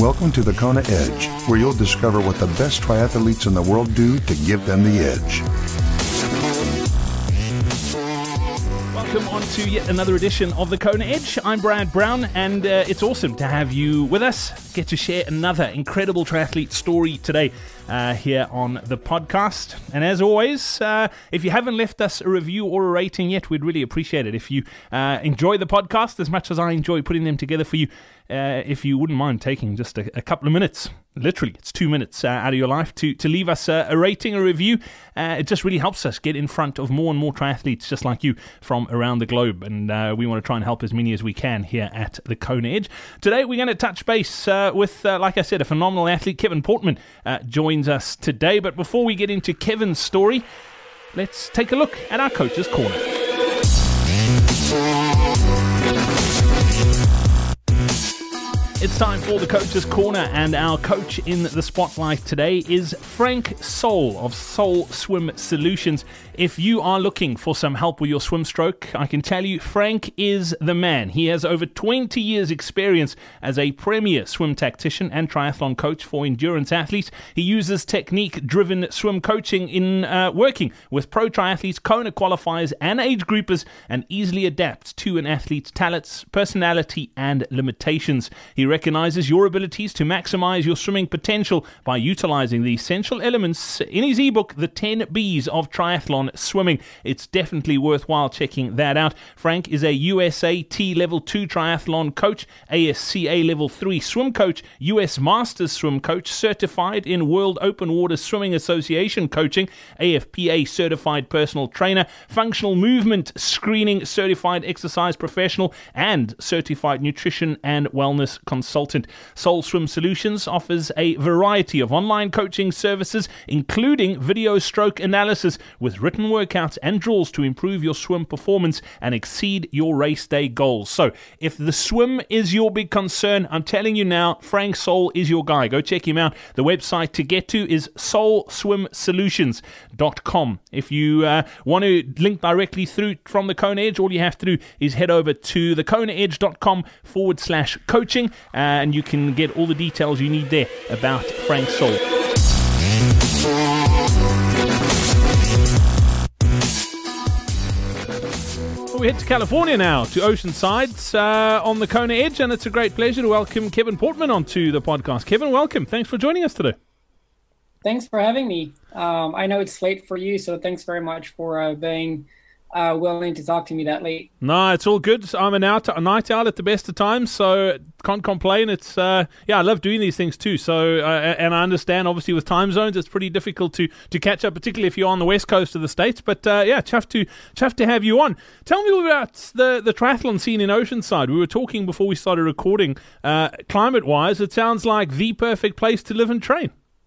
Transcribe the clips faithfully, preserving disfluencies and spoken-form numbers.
Welcome to the Kona Edge, where you'll discover what the best triathletes in the world do to give them the edge. Welcome on to yet another edition of the Kona Edge. I'm Brad Brown, and uh, it's awesome to have you with us. Get to share another incredible triathlete story today uh, here on the podcast. And as always, uh, if you haven't left us a review or a rating yet, we'd really appreciate it. If you uh, enjoy the podcast as much as I enjoy putting them together for you, uh, if you wouldn't mind taking just a, a couple of minutes, literally it's two minutes uh, out of your life to, to leave us a, a rating, a review. Uh, it just really helps us get in front of more and more triathletes just like you from around the globe. And uh, we want to try and help as many as we can here at the Kona Edge. Today we're going to touch base uh, with, uh, like I said, a phenomenal athlete. Kevin Portman uh, joins us today. But before we get into Kevin's story, let's take a look at our Coach's Corner. It's time for the Coach's Corner, and our coach in the spotlight today is Frank Soul of Soul Swim Solutions. If you are looking for some help with your swim stroke, I can tell you Frank is the man. He has over twenty years experience as a premier swim tactician and triathlon coach for endurance athletes. He uses technique-driven swim coaching in uh, working with pro triathletes, Kona qualifiers and age groupers, and easily adapts to an athlete's talents, personality and limitations. He recognizes your abilities to maximize your swimming potential by utilizing the essential elements in his ebook, The ten B's of Triathlon Swimming. It's definitely worthwhile checking that out. Frank is a U S A T Level two Triathlon coach, A S C A Level three swim coach, U S Masters swim coach, certified in World Open Water Swimming Association coaching, A F P A certified personal trainer, functional movement screening certified exercise professional, and certified nutrition and wellness consultant. Consultant. Soul Swim Solutions offers a variety of online coaching services, including video stroke analysis with written workouts and drills to improve your swim performance and exceed your race day goals. So, if the swim is your big concern, I'm telling you now, Frank Soul is your guy. Go check him out. The website to get to is soul swim solutions dot com. If you uh, want to link directly through from the Kona Edge, all you have to do is head over to the kona edge dot com forward slash coaching. Uh, and you can get all the details you need there about Frank Soul. Well, we head to California now, to Oceanside uh, on the Kona Edge, and it's a great pleasure to welcome Kevin Portman onto the podcast. Kevin, welcome. Thanks for joining us today. Thanks for having me. Um, I know it's late for you, so thanks very much for uh, being Uh, willing to talk to me that late. No, it's all good. I'm an out, a night owl at the best of times, so can't complain. It's uh, yeah, I love doing these things too. So uh, and I understand, obviously, with time zones, it's pretty difficult to to catch up, particularly if you're on the west coast of the states. But uh, yeah, chuffed to chuffed to have you on. Tell me about the the triathlon scene in Oceanside. We were talking before we started recording. Uh, climate-wise, it sounds like the perfect place to live and train.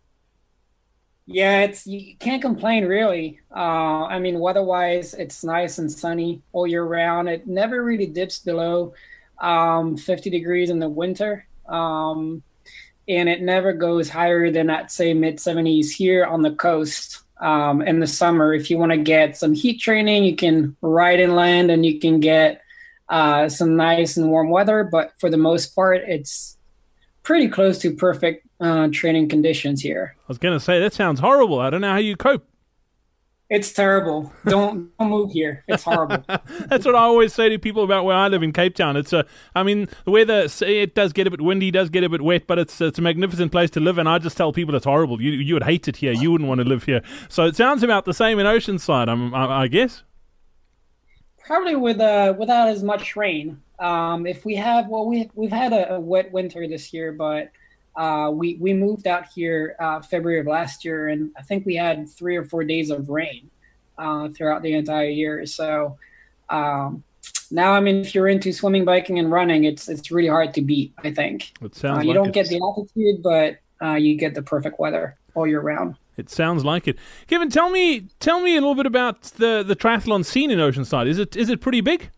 Yeah, it's you can't complain really. Uh, I mean, weather-wise, it's nice and sunny all year round. It never really dips below um, fifty degrees in the winter, um, and it never goes higher than, I'd say, mid seventies here on the coast. Um, in the summer, if you want to get some heat training, you can ride inland and you can get uh, some nice and warm weather. But for the most part, it's pretty close to perfect uh, training conditions here. I was going to say, that sounds horrible. I don't know how you cope. It's terrible. Don't, don't move here. It's horrible. That's what I always say to people about where I live in Cape Town. It's a, I mean, the weather, it does get a bit windy, does get a bit wet, but it's it's a magnificent place to live, and I just tell people it's horrible. You you would hate it here. You wouldn't want to live here. So it sounds about the same in Oceanside, I'm, I, I guess. Probably with uh without as much rain. Um, if we have, well, we we've had a, a wet winter this year, but uh, we we moved out here uh, February of last year, and I think we had three or four days of rain uh, throughout the entire year. So um, now, I mean, if you're into swimming, biking, and running, it's it's really hard to beat. I think it sounds uh, you like don't it. get the altitude, but uh, you get the perfect weather all year round. It sounds like it. Kevin, tell me tell me a little bit about the, the triathlon scene in Oceanside. Is it is it pretty big?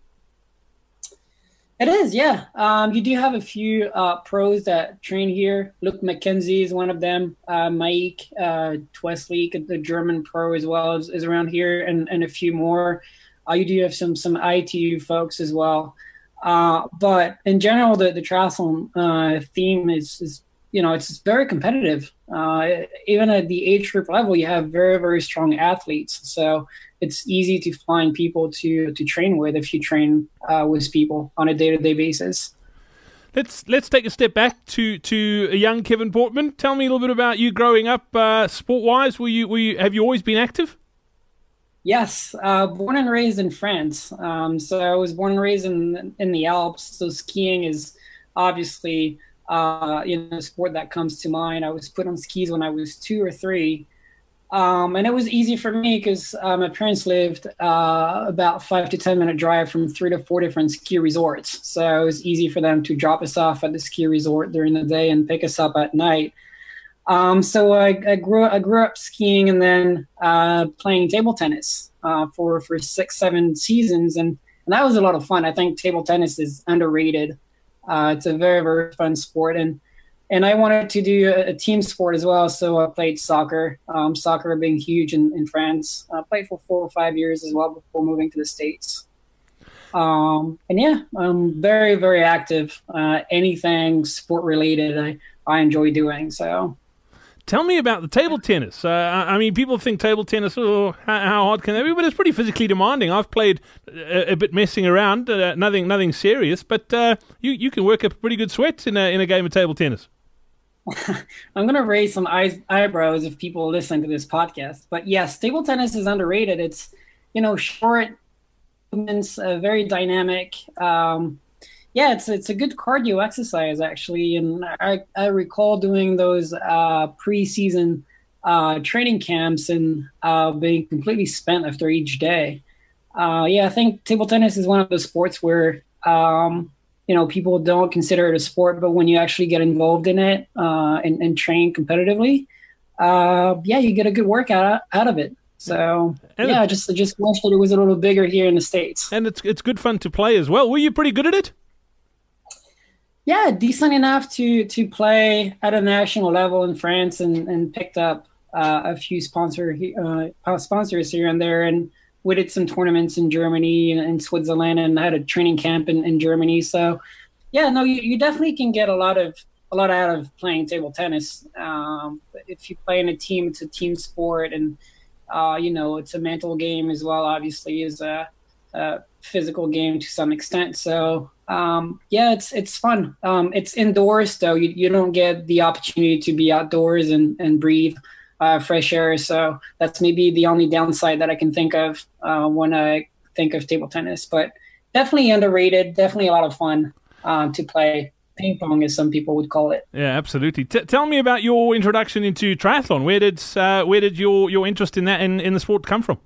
It is, yeah. Um, you do have a few uh, pros that train here. Luke McKenzie is one of them. Uh, Mike uh, Twesleek, the German pro as well, is, is around here, and, and a few more. Uh, you do have some some I T U folks as well. Uh, but in general, the, the triathlon uh, theme is, is you know, it's very competitive. Uh, even at the age group level, you have very, very strong athletes. So it's easy to find people to to train with if you train uh, with people on a day-to-day basis. Let's let's take a step back to, to a young Kevin Portman. Tell me a little bit about you growing up, uh, sport-wise. Were you were you have you always been active? Yes, uh, born and raised in France. Um, so I was born and raised in in the Alps. So skiing is obviously uh, you know, a sport that comes to mind. I was put on skis when I was two or three, um, and it was easy for me because uh, my parents lived uh, about five to ten minute drive from three to four different ski resorts. So it was easy for them to drop us off at the ski resort during the day and pick us up at night. Um, so I, I grew I grew up skiing and then uh, playing table tennis uh, for for six seven seasons, and, and that was a lot of fun. I think table tennis is underrated. Uh, it's a very very fun sport, and and I wanted to do a, a team sport as well. So I played soccer. Um, soccer being huge in, in France. I played for four or five years as well before moving to the States. Um, and yeah, I'm very very active. Uh, anything sport related, I I enjoy doing so. Tell me about the table tennis. Uh, I mean, people think table tennis, oh, how, how hard can that be? But it's pretty physically demanding. I've played a, a bit messing around, uh, nothing nothing serious, but uh, you, you can work up a pretty good sweat in a, in a game of table tennis. I'm going to raise some eyes, eyebrows if people listen to this podcast. But yes, table tennis is underrated. It's, you know, short movements, uh, very dynamic. Um, Yeah, it's it's a good cardio exercise actually, and I, I recall doing those uh, pre-season uh, training camps and uh, being completely spent after each day. Uh, yeah, I think table tennis is one of those sports where um, you know people don't consider it a sport, but when you actually get involved in it uh, and, and train competitively, uh, yeah, you get a good workout out of it. So and yeah, I just I just wish that it was a little bigger here in the States. And it's it's good fun to play as well. Were you pretty good at it? Yeah, decent enough to to play at a national level in France, and, and picked up uh, a few sponsor uh, sponsors here and there, and we did some tournaments in Germany and in Switzerland, and had a training camp in, in Germany. So, yeah, no, you, you definitely can get a lot of a lot out of playing table tennis. Um, if you play in a team, it's a team sport, and uh, you know it's a mental game as well. Obviously, is a, a physical game to some extent. So. Um, yeah, it's it's fun. Um, it's indoors, though. You, you don't get the opportunity to be outdoors and, and breathe uh, fresh air. So that's maybe the only downside that I can think of uh, when I think of table tennis. But definitely underrated, definitely a lot of fun um, to play. Ping pong, as some people would call it. Yeah, absolutely. T- tell me about your introduction into triathlon. Where did uh, where did your, your interest in that in, in the sport come from?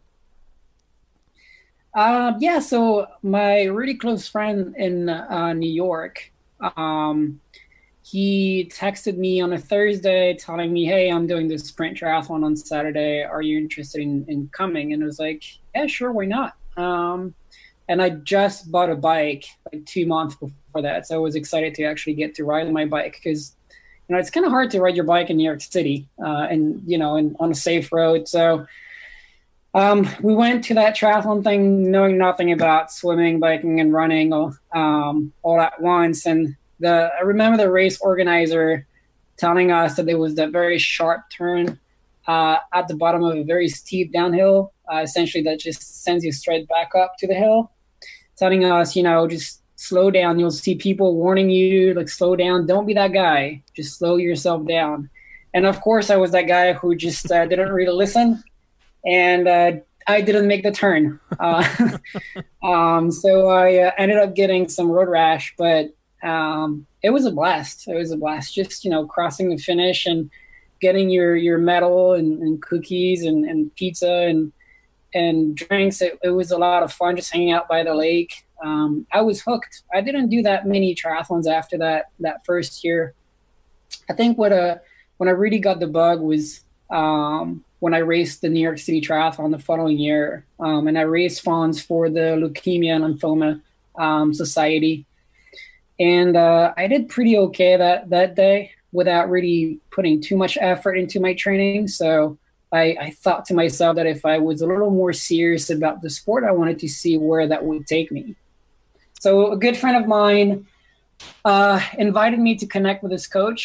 Uh, yeah, so my really close friend in uh, New York, um, he texted me on a Thursday telling me, hey, I'm doing this sprint triathlon on Saturday. Are you interested in, in coming? And I was like, yeah, sure, why not? Um, and I just bought a bike like two months before that. So I was excited to actually get to ride my bike because, you know, it's kind of hard to ride your bike in New York City uh, and, you know, and on a safe road. So Um, we went to that triathlon thing knowing nothing about swimming, biking, and running um, all at once. And the I remember the race organizer telling us that there was that very sharp turn uh, at the bottom of a very steep downhill, uh, essentially that just sends you straight back up to the hill, telling us, you know, just slow down. You'll see people warning you, like, slow down. Don't be that guy. Just slow yourself down. And, of course, I was that guy who just uh, didn't really listen. And uh, I didn't make the turn. Uh, um, so I uh, ended up getting some road rash, but um, it was a blast. It was a blast just, you know, crossing the finish and getting your, your medal and, and cookies and, and pizza and and drinks. It, it was a lot of fun just hanging out by the lake. Um, I was hooked. I didn't do that many triathlons after that that first year. I think what uh, when I really got the bug was um, – when I raced the New York City Triathlon the following year. Um, and I raised funds for the Leukemia and Lymphoma um, Society. And uh, I did pretty okay that, that day without really putting too much effort into my training. So I, I thought to myself that if I was a little more serious about the sport, I wanted to see where that would take me. So a good friend of mine uh, invited me to connect with his coach.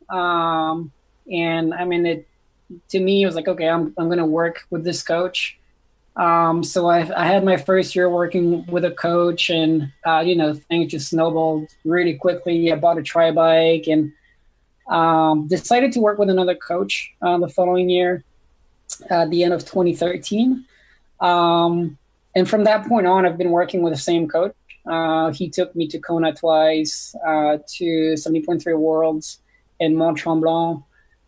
Um, and I mean, it to me, it was like, okay, I'm I'm going to work with this coach. Um, so I, I had my first year working with a coach, and uh, you know, things just snowballed really quickly. I bought a tri bike and um, decided to work with another coach uh, the following year, uh, at the end of twenty thirteen. Um, and from that point on, I've been working with the same coach. Uh, he took me to Kona twice, uh, to seventy point three Worlds in Mont Tremblant.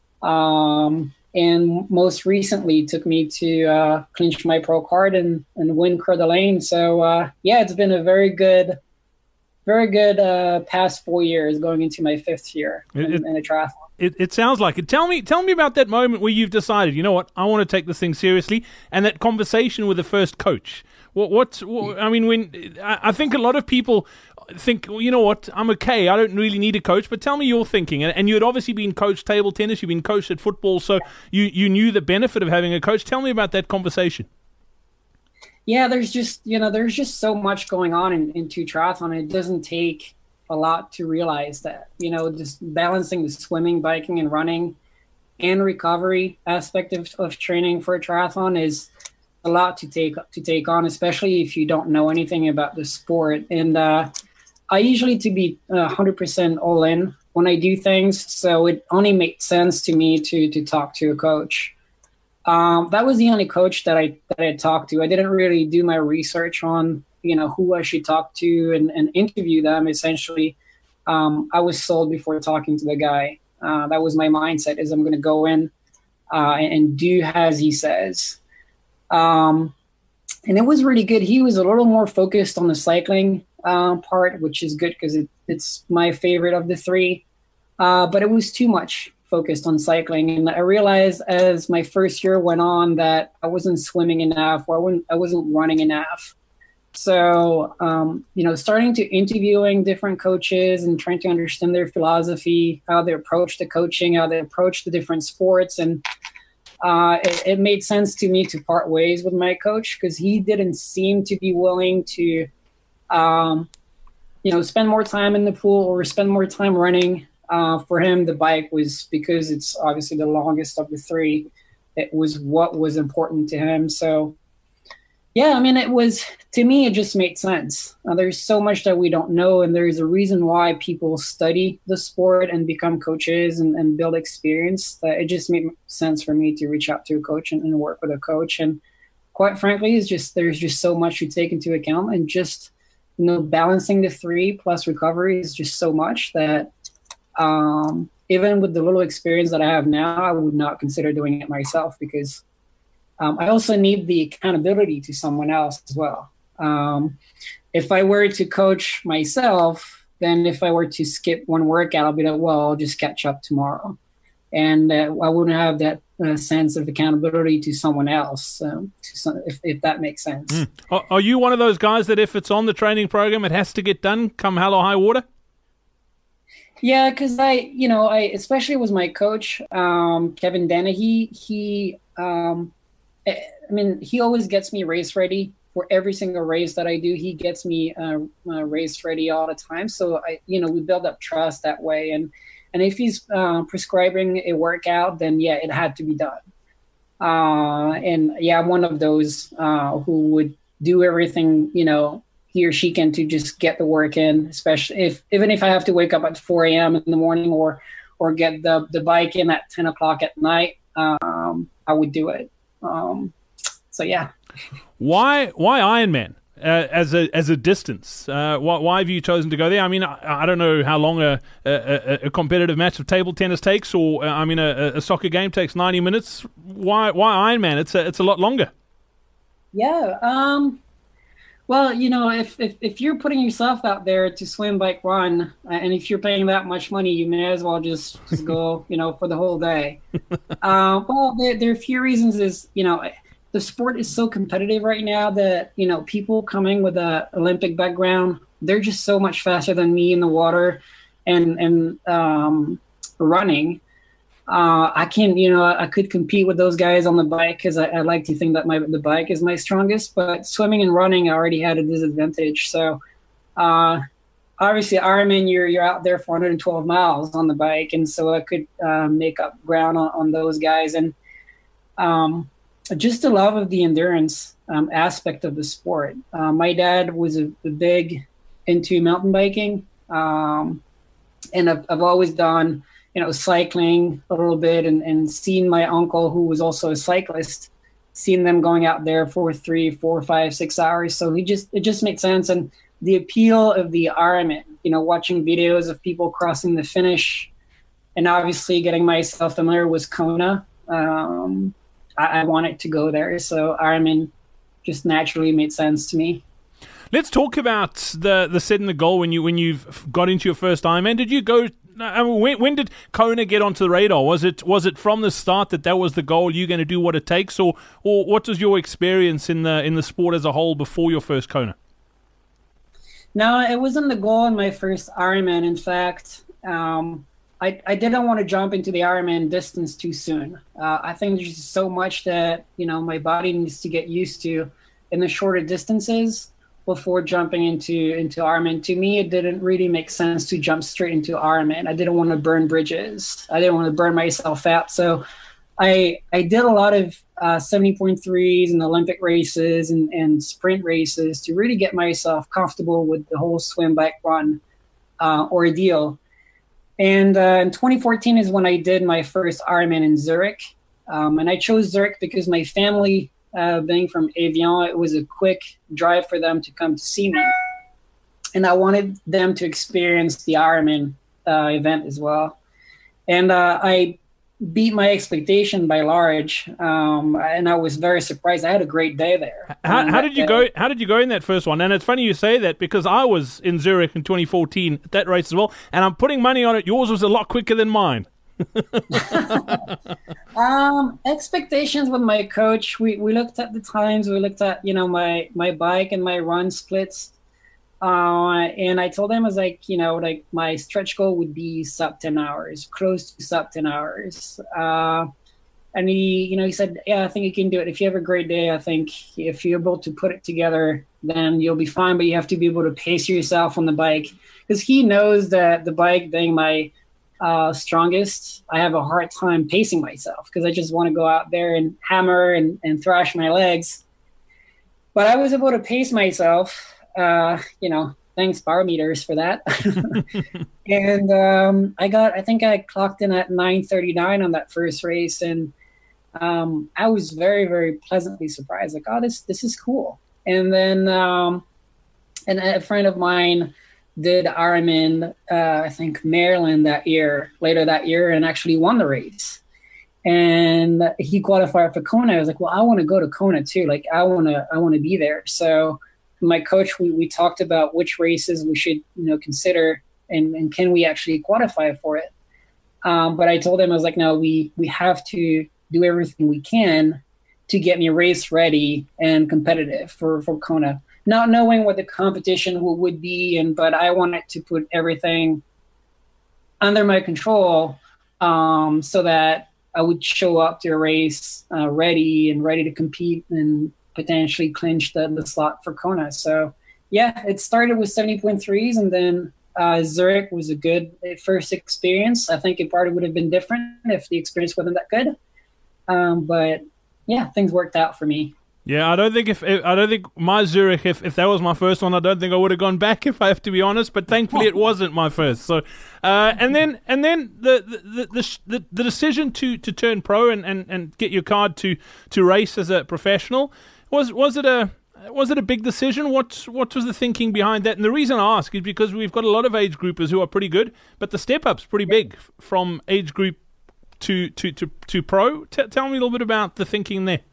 Um, and most recently took me to uh, clinch my pro card and, and win Coeur d'Alene. So, uh, yeah, it's been a very good, very good uh, past four years going into my fifth year in, it, in a triathlon. It, it sounds like it. Tell me, tell me about that moment where you've decided, you know what, I want to take this thing seriously, and that conversation with the first coach. What, what's, what, I mean, when I, I think a lot of people think, well, you know what, I'm okay, I don't really need a coach, but tell me your thinking. And, and you had obviously been coached table tennis, you've been coached at football, so you, you knew the benefit of having a coach. Tell me about that conversation. Yeah, there's just, you know, there's just so much going on in, into triathlon. It doesn't take a lot to realize that, you know, just balancing the swimming, biking, and running and recovery aspect of, of training for a triathlon is a lot to take to take on, especially if you don't know anything about the sport. And uh, I usually to be one hundred percent all in when I do things, so it only made sense to me to to talk to a coach. Um, that was the only coach that I that I talked to. I didn't really do my research on, you know, who I should talk to and, and interview them. Essentially, um, I was sold before talking to the guy. Uh, that was my mindset: is I'm going to go in uh, and, and do as he says. Um, and it was really good. He was a little more focused on the cycling uh, part, which is good because it, it's my favorite of the three. Uh, but it was too much focused on cycling, and I realized as my first year went on that I wasn't swimming enough, or I wasn't, I wasn't running enough. So, um, you know, starting to interviewing different coaches and trying to understand their philosophy, how they approach the coaching, how they approach the different sports. And uh, it, it made sense to me to part ways with my coach because he didn't seem to be willing to, um, you know, spend more time in the pool or spend more time running. Uh, for him, the bike was, because it's obviously the longest of the three, it was what was important to him. So, yeah, I mean, it was, to me, it just made sense. Uh, there's so much that we don't know, and there's a reason why people study the sport and become coaches and, and build experience. That it just made sense for me to reach out to a coach and, and work with a coach. And quite frankly, it's just, there's just so much to take into account, and just, you know, balancing the three plus recovery is just so much that um, even with the little experience that I have now, I would not consider doing it myself because Um, I also need the accountability to someone else as well. Um, if I were to coach myself, then if I were to skip one workout, I'll be like, well, I'll just catch up tomorrow. And uh, I wouldn't have that uh, sense of accountability to someone else, um, to some, if, if that makes sense. Mm. Are, are you one of those guys that if it's on the training program, it has to get done come hell or high water? Yeah, because I, you know, I especially was my coach, um, Kevin Dennehy. He, um, I mean, he always gets me race ready for every single race that I do. He gets me uh, uh, race ready all the time. So I, you know, we build up trust that way. And and if he's uh, prescribing a workout, then yeah, it had to be done. Uh, and yeah, I'm one of those uh, who would do everything, you know, he or she can to just get the work in. Especially if even if I have to wake up at four a.m. in the morning or or get the the bike in at ten o'clock at night, um, I would do it. Um, so yeah. Why, why Ironman uh, as a, as a distance? Uh, why, why have you chosen to go there? I mean, I, I don't know how long a, a, a competitive match of table tennis takes, or, uh, I mean, a, a soccer game takes ninety minutes. Why, why Ironman? It's a, it's a lot longer. Yeah. Um, well, you know, if, if, if you're putting yourself out there to swim, bike, run, uh, and if you're paying that much money, you may as well just, just go, you know, for the whole day. uh, well, there, there are a few reasons is, you know, the sport is so competitive right now that, you know, people coming with a Olympic background, they're just so much faster than me in the water and, and um, running. Uh, I can, you know, I could compete with those guys on the bike because I, I like to think that my the bike is my strongest. But swimming and running, I already had a disadvantage. So uh, obviously Ironman, you're you're out there for one hundred twelve miles on the bike, and so I could uh, make up ground on, on those guys. And um, just the love of the endurance um, aspect of the sport. Uh, my dad was a, a big into mountain biking, um, and I've, I've always done, you know, cycling a little bit, and, and seen my uncle, who was also a cyclist, seen them going out there for three, four, five, six hours. So he just, it just made sense. And the appeal of the Ironman, you know, watching videos of people crossing the finish, and obviously getting myself familiar with Kona. Um, I, I wanted to go there. So Ironman just naturally made sense to me. Let's talk about the the setting the goal when you when you've got into your first Ironman. Did you go? I mean, when, when did Kona get onto the radar? Was it was it from the start that that was the goal? You're going to do what it takes, or or what was your experience in the in the sport as a whole before your first Kona? No, it wasn't the goal in my first Ironman. In fact, um, I I didn't want to jump into the Ironman distance too soon. Uh, I think there's just so much that, you know, my body needs to get used to in the shorter distances before jumping into into Ironman. To me, it didn't really make sense to jump straight into Ironman. I didn't want to burn bridges. I didn't want to burn myself out. So I I did a lot of uh, seventy point threes and Olympic races and, and sprint races to really get myself comfortable with the whole swim, bike, run uh, ordeal. And uh, in twenty fourteen is when I did my first Ironman in Zurich. Um, and I chose Zurich because my family, Uh, being from Evian, it was a quick drive for them to come to see me. And I wanted them to experience the Ironman uh, event as well. And uh, I beat my expectation by large, um, and I was very surprised. I had a great day there. How, how did you day. go? How did you go in that first one? And it's funny you say that, because I was in Zurich in twenty fourteen at that race as well, and I'm putting money on it. Yours was a lot quicker than mine. um, expectations with my coach. We we looked at the times. We looked at, you know, my my bike and my run splits. Uh, and I told him, I was like, you know, like my stretch goal would be sub ten hours, close to sub ten hours. Uh, and he, you know, he said, yeah, I think you can do it. If you have a great day, I think if you're able to put it together, then you'll be fine. But you have to be able to pace yourself on the bike, because he knows that the bike being my Uh, strongest, I have a hard time pacing myself, because I just want to go out there and hammer and, and thrash my legs. But I was able to pace myself, uh, you know, thanks bar meters for that. And um, I got, I think I clocked in at nine thirty-nine on that first race. And um, I was very, very pleasantly surprised. Like, oh, this, this is cool. And then um, and a friend of mine did Ironman, uh, I think Maryland that year, later that year, and actually won the race. And he qualified for Kona. I was like, well, I want to go to Kona too. Like, I want to, I want to be there. So my coach, we, we talked about which races we should, you know, consider, and, and can we actually qualify for it. Um, but I told him, I was like, no, we, we have to do everything we can to get me race ready and competitive for, for Kona. Not knowing what the competition will, would be, and but I wanted to put everything under my control, um, so that I would show up to a race uh, ready and ready to compete and potentially clinch the, the slot for Kona. So, yeah, it started with seventy point threes, and then uh, Zurich was a good first experience. I think it probably would have been different if the experience wasn't that good. Um, but, yeah, things worked out for me. Yeah, I don't think if I don't think my Zurich, if, if that was my first one, I don't think I would have gone back, if I have to be honest. But thankfully, it wasn't my first. So, uh, and then and then the the the, the, the decision to, to turn pro and, and, and get your card to, to race as a professional, was was it a was it a big decision? What what was the thinking behind that? And the reason I ask is because we've got a lot of age groupers who are pretty good, but the step up's pretty big from age group to to to, to pro. T- tell me a little bit about the thinking there.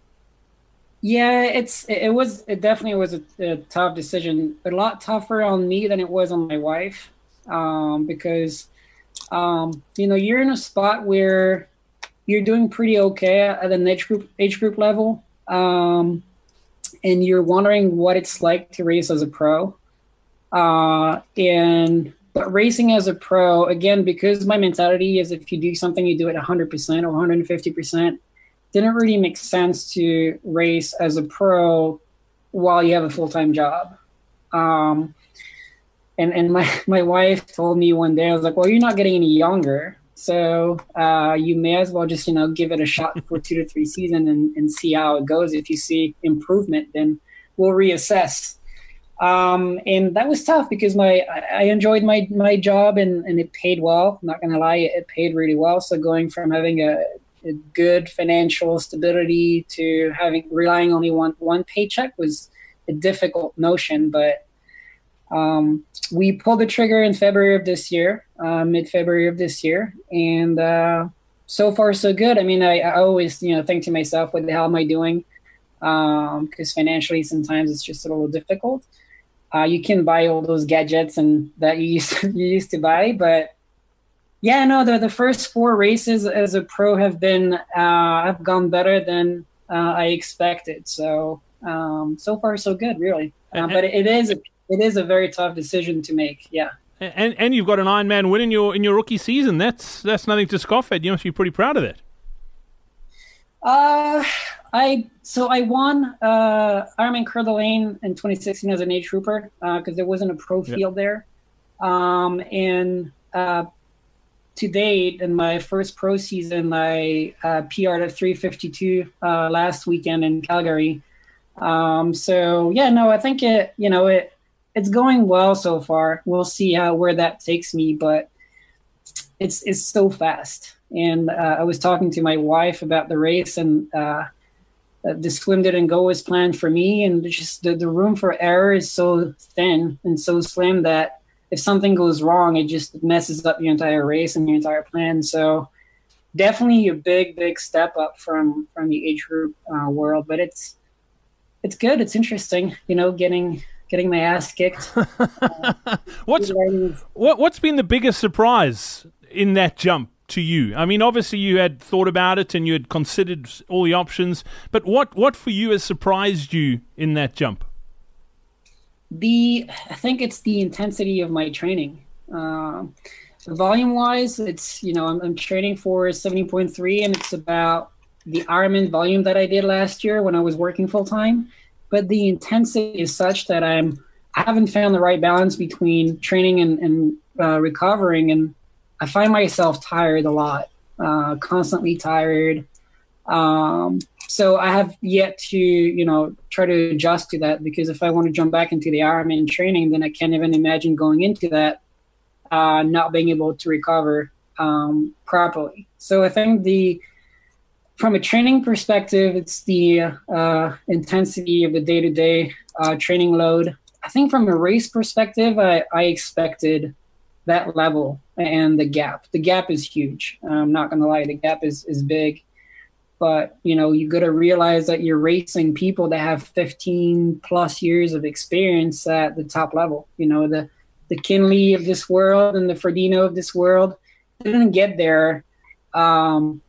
Yeah, it's it was it definitely was a, a tough decision. A lot tougher on me than it was on my wife, um, because um, you know, you're in a spot where you're doing pretty okay at an age group age group level, um, and you're wondering what it's like to race as a pro. Uh, and but racing as a pro, again, because my mentality is if you do something, you do it one hundred percent or one hundred fifty percent. Didn't really make sense to race as a pro while you have a full-time job. Um, and and my my wife told me one day, I was like, well, you're not getting any younger, so uh, you may as well just, you know, give it a shot for two to three seasons and, and see how it goes. If you see improvement, then we'll reassess. Um, and that was tough because my I enjoyed my my job and, and it paid well. I'm not gonna lie, it paid really well. So going from having a, a good financial stability to having relying only one one paycheck was a difficult notion, but Um, we pulled the trigger in February of this year, uh, mid-February of this year, and uh, so far so good. I mean, I, I always, you know, think to myself, what the hell am I doing? Because um, financially, sometimes it's just a little difficult. Uh, you can buy all those gadgets and that you used to, you used to buy, but yeah, no, the the first four races as a pro have been uh, have gone better than uh, I expected. So um, so far so good, really. Uh, but it, it is. A, It is a very tough decision to make, yeah. And and you've got an Ironman win in your in your rookie season. That's that's nothing to scoff at. You must be pretty proud of that. Uh, I so I won uh, Ironman Coeur d'Alene in twenty sixteen as an age grouper because uh, there wasn't a pro field yep. there. Um, and uh, to date, in my first pro season, I uh, P R'd at three fifty-two uh, last weekend in Calgary. Um, so yeah, no, I think it. You know it. It's going well so far. We'll see how where that takes me, but it's it's so fast. And uh, I was talking to my wife about the race, and uh, the swim didn't go as planned for me. And just the, the room for error is so thin and so slim that if something goes wrong, it just messes up your entire race and your entire plan. So definitely a big, big step up from from the age group uh, world. But it's it's good. It's interesting, you know, getting. Getting my ass kicked. Uh, what's what, what's been the biggest surprise in that jump to you? I mean, obviously you had thought about it and you had considered all the options, but what, what for you has surprised you in that jump? The I think it's the intensity of my training. Uh, volume-wise, it's, you know, I'm, I'm training for seventy point three, and it's about the Ironman volume that I did last year when I was working full-time. But the intensity is such that I'm I haven't found the right balance between training and, and uh, recovering, and I find myself tired a lot, uh, constantly tired. Um, so I have yet to, you know, try to adjust to that, because if I want to jump back into the Ironman training, then I can't even imagine going into that uh, not being able to recover um, properly. So I think the From a training perspective, it's the uh, intensity of the day-to-day uh, training load. I think from a race perspective, I, I expected that level and the gap. The gap is huge. I'm not going to lie, the gap is, is big. But, you know, you got to realize that you're racing people that have fifteen plus years of experience at the top level. You know, the, the Kinley of this world and the Frodeno of this world, they didn't get there um,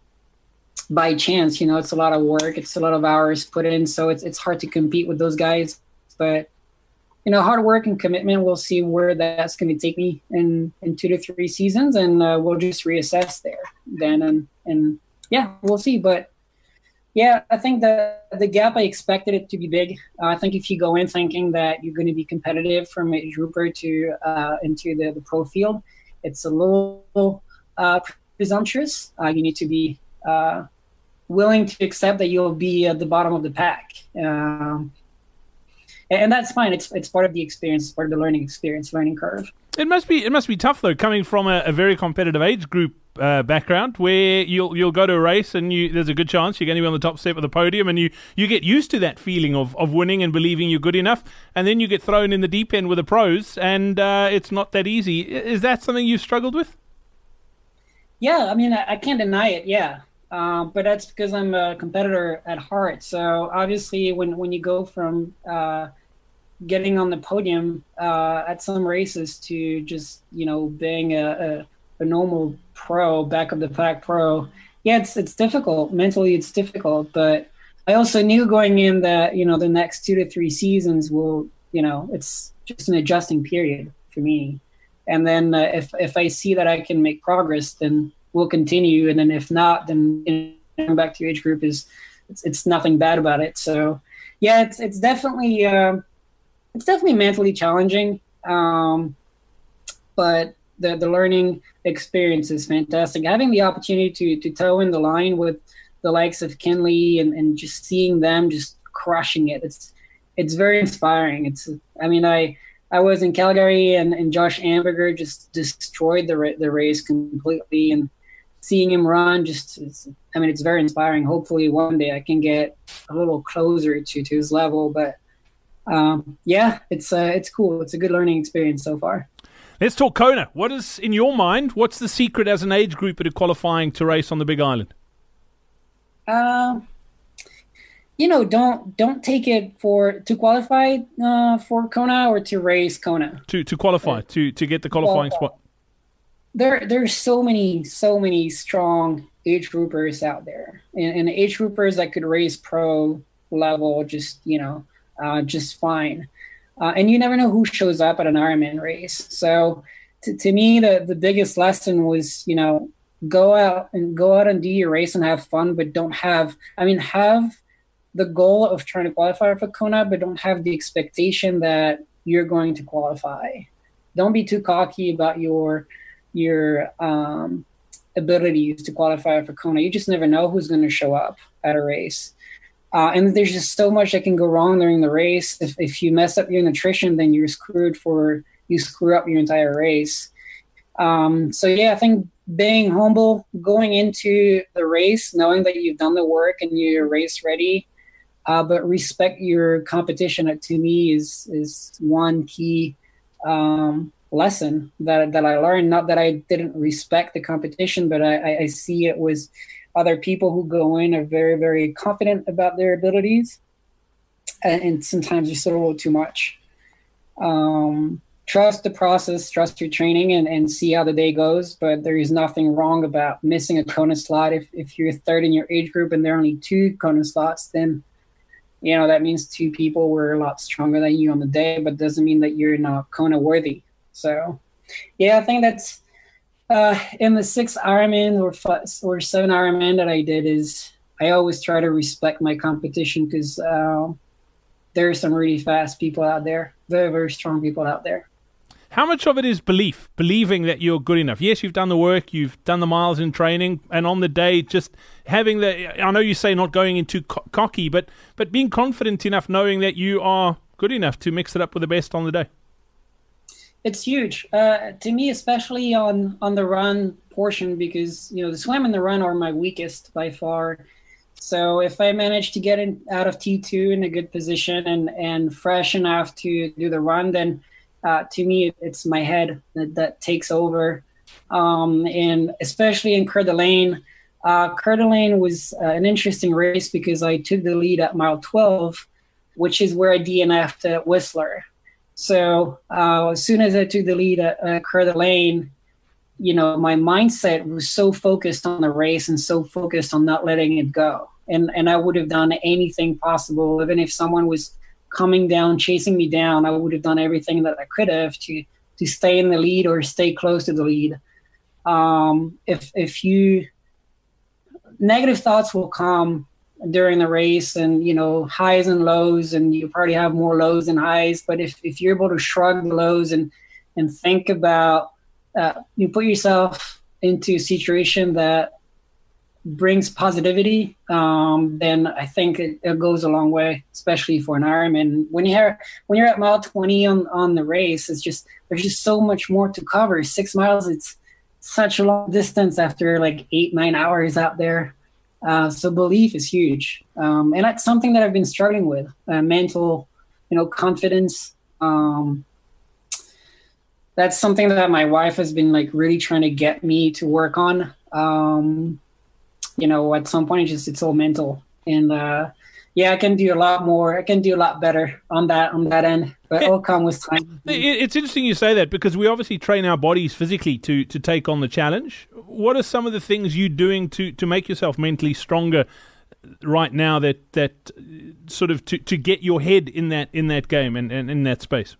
by chance. You know, it's a lot of work. It's a lot of hours put in. So it's it's hard to compete with those guys. But, you know, hard work and commitment, we'll see where that's going to take me in, in two to three seasons. And uh, we'll just reassess there then. And, and yeah, we'll see. But, yeah, I think the the gap, I expected it to be big. Uh, I think if you go in thinking that you're going to be competitive from a grouper to uh, into the, the pro field, it's a little uh, presumptuous. Uh, you need to be uh, willing to accept that you'll be at the bottom of the pack. Um, and that's fine. It's it's part of the experience, it's part of the learning experience, learning curve. It must be it must be tough though, coming from a, a very competitive age group uh, background, where you'll you'll go to a race and you there's a good chance you're going to be on the top step of the podium, and you, you get used to that feeling of, of winning and believing you're good enough, and then you get thrown in the deep end with the pros, and uh, it's not that easy. Is that something you've struggled with? Yeah, I mean, I, I can't deny it. Yeah, uh, but that's because I'm a competitor at heart. So obviously, when when you go from uh, getting on the podium uh, at some races to just, you know, being a, a, a normal pro, back of the pack pro, yeah, it's it's difficult. Mentally, it's difficult. But I also knew going in that, you know, the next two to three seasons will, you know, it's just an adjusting period for me. And then uh, if if I see that I can make progress, then we'll continue. And then if not, then, you know, back to your age group is it's, it's nothing bad about it. So yeah, it's it's definitely. Uh, It's definitely mentally challenging. Um, but the, the learning experience is fantastic. Having the opportunity to, to toe in the line with the likes of Kinley and, and just seeing them just crushing it, it's it's very inspiring. It's I mean I I was in Calgary and, and Josh Amberger just destroyed the the race completely, and seeing him run just it's, I mean it's very inspiring. Hopefully one day I can get a little closer to, to his level, but um, yeah, it's uh, it's cool. It's a good learning experience so far. Let's talk Kona. What is, in your mind, what's the secret as an age group at qualifying to race on the Big Island? Um, you know, don't don't take it for to qualify uh, for Kona or to race Kona. To to qualify, uh, to to get the qualifying well, spot. There there's so many so many strong age groupers out there, and, and age groupers that could race pro level just you know uh, just fine. Uh, and you never know who shows up at an Ironman race. So to, to me, the, the biggest lesson was, you know, go out and go out and do your race and have fun, but don't have, I mean, have the goal of trying to qualify for Kona, but don't have the expectation that you're going to qualify. Don't be too cocky about your, your um, abilities to qualify for Kona. You just never know who's going to show up at a race. Uh, and there's just so much that can go wrong during the race. If if you mess up your nutrition, then you're screwed for, you screw up your entire race. Um, so yeah, I think being humble, going into the race, knowing that you've done the work and you're race ready, uh, but respect your competition, uh, to me is, is one key um, lesson that, that I learned. Not that I didn't respect the competition, but I, I see it was other people who go in are very, very confident about their abilities, and, and sometimes just a little too much. Um, trust the process, trust your training, and, and see how the day goes. But there is nothing wrong about missing a Kona slot. If if you're third in your age group and there are only two Kona slots, then you know that means two people were a lot stronger than you on the day, but doesn't mean that you're not Kona worthy. So, yeah, I think that's. Uh, in the six Ironman or five, or seven Ironman that I did, is I always try to respect my competition, because uh, there are some really fast people out there, very, very strong people out there. How much of it is belief, believing that you're good enough? Yes, you've done the work, you've done the miles in training, and on the day, just having the, I know you say not going into co- cocky, but, but being confident enough, knowing that you are good enough to mix it up with the best on the day. It's huge uh, to me, especially on, on the run portion, because, you know, the swim and the run are my weakest by far. So if I manage to get in out of T two in a good position and, and fresh enough to do the run, then uh, to me, it's my head that, that takes over. Um, and especially in Coeur d'Alene, uh, Coeur d'Alene was uh, an interesting race because I took the lead at mile twelve, which is where I D N F'd at Whistler. So uh, as soon as I took the lead at uh, Coeur d'Alene, you know, my mindset was so focused on the race and so focused on not letting it go. And and I would have done anything possible, even if someone was coming down, chasing me down, I would have done everything that I could have to to stay in the lead or stay close to the lead. Um, if if you negative thoughts will come during the race, and you know, highs and lows, and you probably have more lows than highs, but if, if you're able to shrug the lows and and think about uh, you put yourself into a situation that brings positivity, um, then I think it, it goes a long way, especially for an Ironman. When you're when you're at mile twenty on, on the race, it's just there's just so much more to cover. Six miles, it's such a long distance after like eight nine hours out there. Uh, so belief is huge, um, and that's something that I've been struggling with. Uh, mental, you know, confidence. Um, that's something that my wife has been like really trying to get me to work on. Um, you know, at some point, it's just it's all mental, and uh, yeah, I can do a lot more. I can do a lot better on that on that end, but it'll come with time. It's interesting you say that, because we obviously train our bodies physically to to take on the challenge. What are some of the things you're doing to, to make yourself mentally stronger right now, that that sort of to, to get your head in that in that game and, and in that space?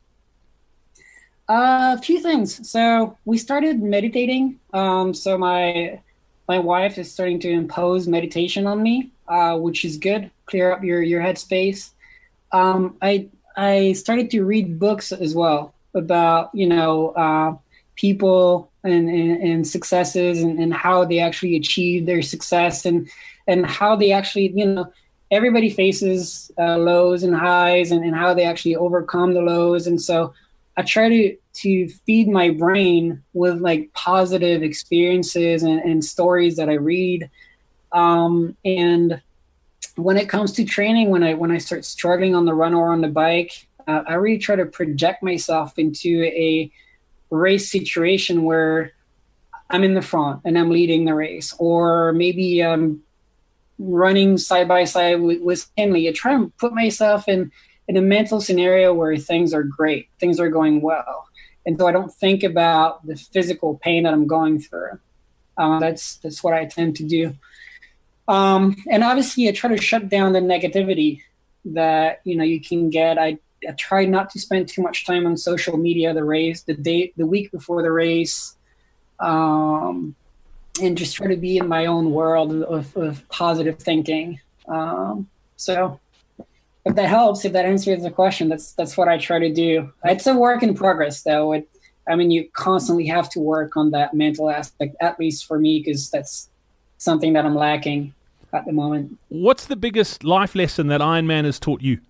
Uh, a few things. So we started meditating. Um, so my my wife is starting to impose meditation on me, uh, which is good. Clear up your your headspace. Um, I I started to read books as well about, you know, uh, people and, and, and successes and, and how they actually achieve their success and, and how they actually, you know, everybody faces uh, lows and highs and, and how they actually overcome the lows. And so I try to, to feed my brain with like positive experiences and, and stories that I read. Um, and when it comes to training, when I, when I start struggling on the run or on the bike, uh, I really try to project myself into a race situation where I'm in the front and I'm leading the race, or maybe I'm running side by side with, with Stanley. I try and put myself in, in a mental scenario where things are great, things are going well. And so I don't think about the physical pain that I'm going through. Uh, that's, that's what I tend to do. Um, and obviously I try to shut down the negativity that, you know, you can get. I, I try not to spend too much time on social media, the race, the day, the week before the race, um, and just try to be in my own world of, of positive thinking. Um, so if that helps, if that answers the question, that's, that's what I try to do. It's a work in progress though. It, I mean, you constantly have to work on that mental aspect, at least for me, because that's something that I'm lacking at the moment. What's the biggest life lesson that Ironman has taught you?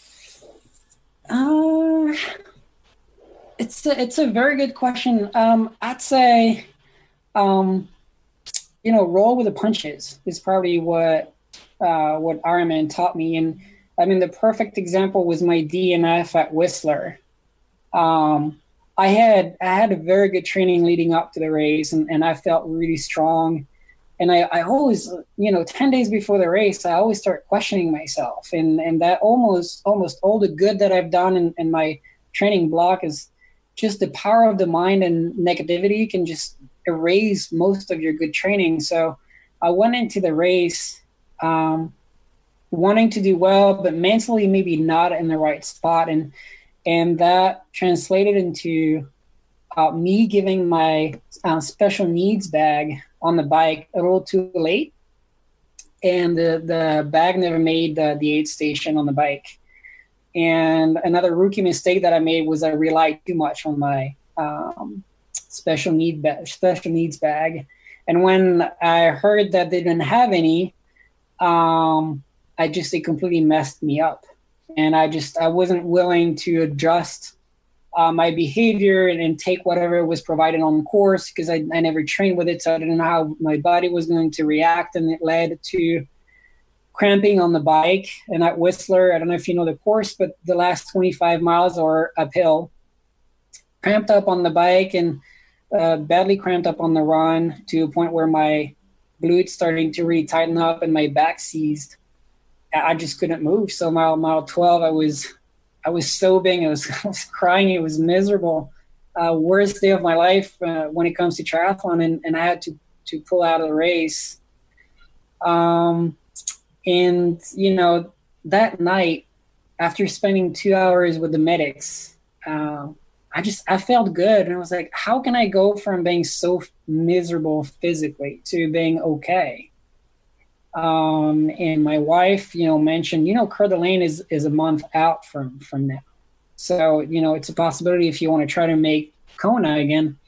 Uh, it's a, it's a very good question. Um, I'd say, um, you know, roll with the punches is probably what uh, what Ironman taught me. And I mean, the perfect example was my D N F at Whistler. Um, I had I had a very good training leading up to the race, and, and I felt really strong. And I, I always, you know, ten days before the race, I always start questioning myself. And, and that almost, almost all the good that I've done in, in my training block is just the power of the mind, and negativity can just erase most of your good training. So I went into the race um, wanting to do well, but mentally maybe not in the right spot. And, and that translated into uh, me giving my uh, special needs bag on the bike a little too late, and the the bag never made the, the aid station on the bike. And another rookie mistake that I made was I relied too much on my um, special need ba- special needs bag. And when I heard that they didn't have any, um, I just it completely messed me up. And I just I wasn't willing to adjust Uh, my behavior and, and take whatever was provided on the course, because I, I never trained with it, so I didn't know how my body was going to react, and it led to cramping on the bike. And at Whistler, I don't know if you know the course, but the last twenty-five miles are uphill. Cramped up on the bike and uh, badly cramped up on the run, to a point where my glutes starting to really tighten up and my back seized. I just couldn't move. So mile mile twelve, I was I was sobbing. I was, I was crying. It was miserable. Uh, worst day of my life uh, when it comes to triathlon, and, and I had to, to pull out of the race. Um, and, you know, that night, after spending two hours with the medics, uh, I just, I felt good. And I was like, how can I go from being so miserable physically to being okay? Um, and my wife, you know, mentioned, you know, Coeur d'Alene is, is a month out from, from now. So, you know, it's a possibility if you want to try to make Kona again.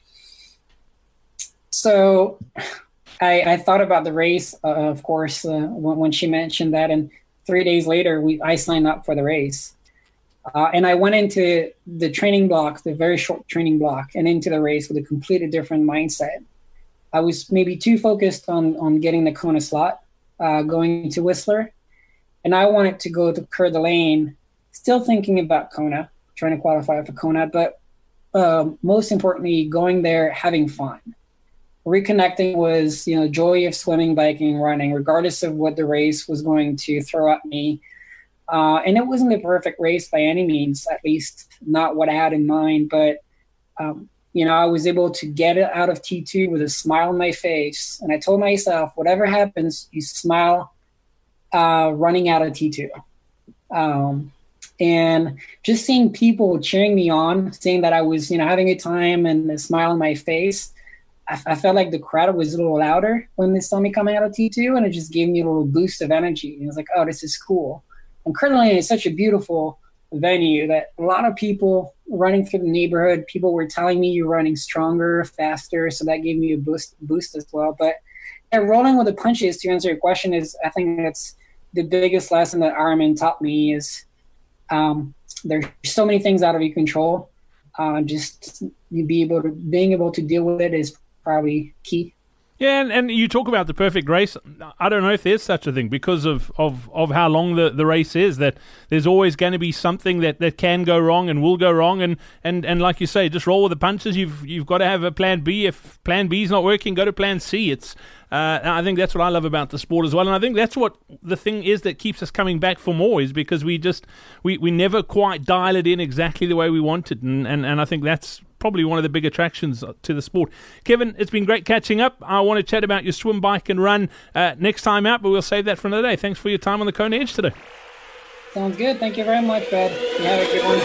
So I, I thought about the race, uh, of course, uh, when, when she mentioned that, and three days later, we, I signed up for the race. Uh, and I went into the training block, the very short training block, and into the race with a completely different mindset. I was maybe too focused on, on getting the Kona slot, Uh, going to Whistler, and I wanted to go to Coeur d'Alene, still thinking about Kona, trying to qualify for Kona, but uh, most importantly, going there, having fun. Reconnecting was, you know, joy of swimming, biking, running, regardless of what the race was going to throw at me. Uh, and it wasn't a perfect race by any means, at least not what I had in mind, but um, you know, I was able to get it out of T two with a smile on my face. And I told myself, whatever happens, you smile uh, running out of T two. Um, and just seeing people cheering me on, seeing that I was, you know, having a time and a smile on my face, I, I felt like the crowd was a little louder when they saw me coming out of T two. And it just gave me a little boost of energy. And I was like, oh, this is cool. And Coeur d'Alene is such a beautiful venue that a lot of people running through the neighborhood, people were telling me you're running stronger, faster. So that gave me a boost, boost as well. But yeah, rolling with the punches, to answer your question, is I think that's the biggest lesson that Ironman taught me is um, there's so many things out of your control. Uh, just you be able to being able to deal with it is probably key. Yeah, and, and you talk about the perfect race. I don't know if there's such a thing because of, of, of how long the, the race is, that there's always going to be something that, that can go wrong and will go wrong. And, and, and like you say, just roll with the punches. You've you've got to have a plan B. If plan B is not working, go to plan C. It's uh, I think that's what I love about the sport as well. And I think that's what the thing is that keeps us coming back for more, is because we just we, we never quite dial it in exactly the way we want it. And, and, and I think that's probably one of the big attractions to the sport. Kevin, it's been great catching up. I want to chat about your swim, bike and run uh, next time out, but we'll save that for another day. Thanks for your time on the Kona Edge today. Sounds good. Thank you very much, Brad. You have a good one.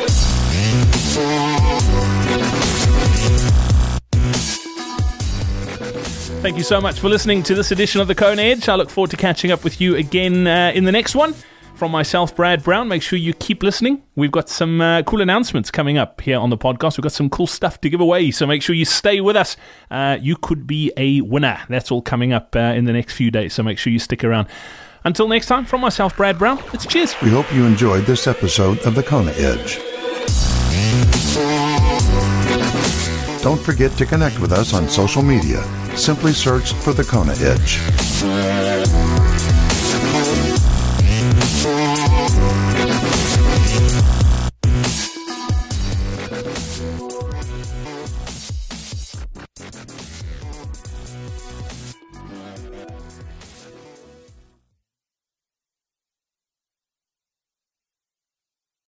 Thank you so much for listening to this edition of the Kona Edge. I look forward to catching up with you again uh, in the next one. From myself, Brad Brown, make sure you keep listening. We've got some uh, cool announcements coming up here on the podcast. We've got some cool stuff to give away, so make sure you stay with us. Uh, you could be a winner. That's all coming up uh, in the next few days, so make sure you stick around. Until next time, from myself, Brad Brown, it's cheers. We hope you enjoyed this episode of the Kona Edge. Don't forget to connect with us on social media. Simply search for the Kona Edge.